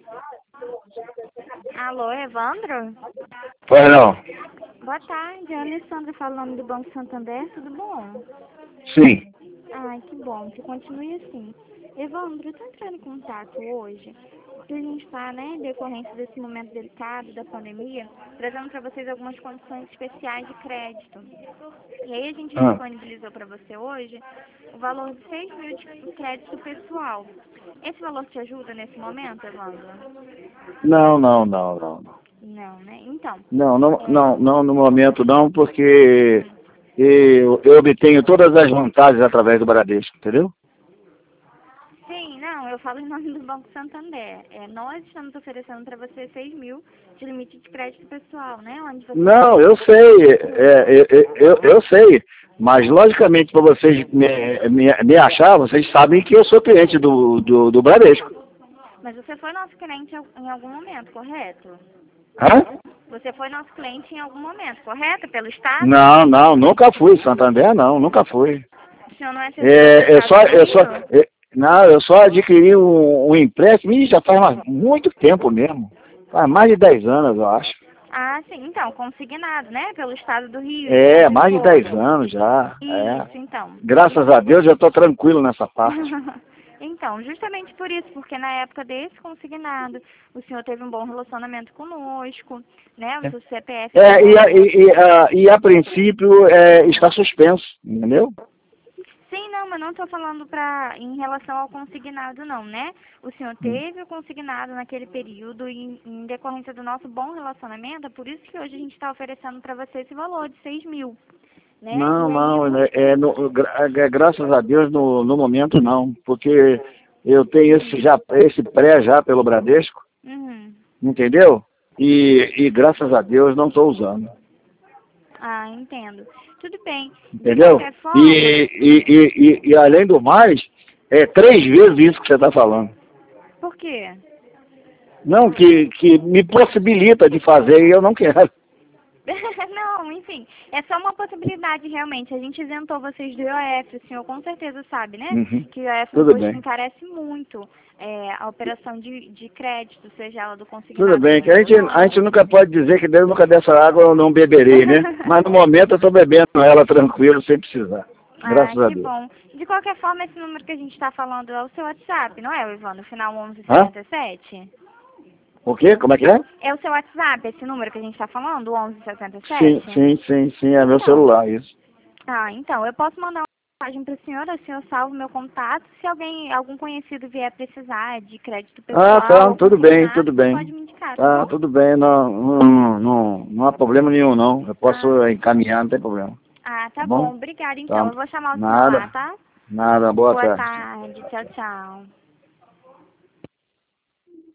Alô, Evandro? Pois não? Boa tarde, é a Alessandra falando do Banco Santander, tudo bom? Sim. Ai, que bom, que continue assim. Evandro, eu tô entrando em contato hoje, porque a gente está, né, em decorrência desse momento delicado da pandemia, trazendo para vocês algumas condições especiais de crédito. E aí a gente Ah. disponibilizou para você hoje o valor de 6 mil de crédito pessoal. Esse valor te ajuda nesse momento, Evandro? Não, não, não, não. Não, né? Então, Não, não, é... não, não no momento não, porque eu obtenho todas as vantagens através do Bradesco, entendeu? Sim, não, eu falo em nome do Banco Santander. Nós estamos oferecendo para você 6 mil de limite de crédito pessoal, né? Onde você Não, tem eu sei, eu tudo. sei, mas logicamente para vocês me achar, vocês sabem que eu sou cliente do Bradesco. Mas você foi nosso cliente em algum momento, correto? Hã? Você foi nosso cliente em algum momento, correto? Pelo Estado? Não, não, nunca fui, Santander não, nunca fui. O senhor não é servidor do Estado do Rio? Não, eu só adquiri um empréstimo, e já faz muito tempo mesmo. Faz mais de 10 anos, eu acho. Ah, sim, então, consignado, né? Pelo Estado do Rio, em É, Ponto de mais de 10 Porto. anos já. É. Isso, então. Graças a Deus eu estou tranquilo nessa parte. Então, justamente por isso, porque na época desse consignado, o senhor teve um bom relacionamento conosco, né? O seu CPF É, comprovou. e a princípio está suspenso, entendeu? Sim, não, mas não estou falando em relação ao consignado, não, né? O senhor teve o consignado naquele período e em decorrência do nosso bom relacionamento, é por isso que hoje a gente está oferecendo para você esse valor de 6 mil, né? Não, E aí não, o... graças a Deus no momento não, porque eu tenho esse pré já pelo Bradesco, Uhum. entendeu? E graças a Deus não estou usando, Ah, entendo. Tudo bem. De entendeu? qualquer forma, E além do mais, é 3 vezes isso que você está falando. por quê? Não, que me possibilita de fazer e eu não quero. Não, enfim, é só uma possibilidade realmente. A gente isentou vocês do IOF, o senhor com certeza sabe, né? Uhum. Que o IOF Tudo imposto bem. encarece muito a operação de crédito, seja ela do Tudo consignado bem, que ou a não. gente nunca pode dizer que Deus nunca dessa água eu não beberei, né? Mas no momento eu estou bebendo ela tranquilo, sem precisar. Ah, Graças a que Deus. bom. De qualquer forma, esse número que a gente está falando é o seu WhatsApp, não é, Ivano? Final Hã? 1177? O quê? Como é que é? É o seu WhatsApp, esse número que a gente está falando, o Sim, 1177? sim, sim, sim, é meu Então, celular, isso. então, eu posso mandar uma mensagem para o senhor salva o meu contato. Se algum conhecido vier precisar de crédito Ah, pessoal tá, ou consignado, tudo você pode bem. me indicar, tá Tá, bom? tudo bem, não há problema nenhum, não. Eu Ah, posso encaminhar, não tem problema. Tá tá bom? bom. Obrigada, então. Tá, Eu vou chamar o senhor lá, nada, tá? nada, boa Boa tarde. tarde. Tchau, tchau.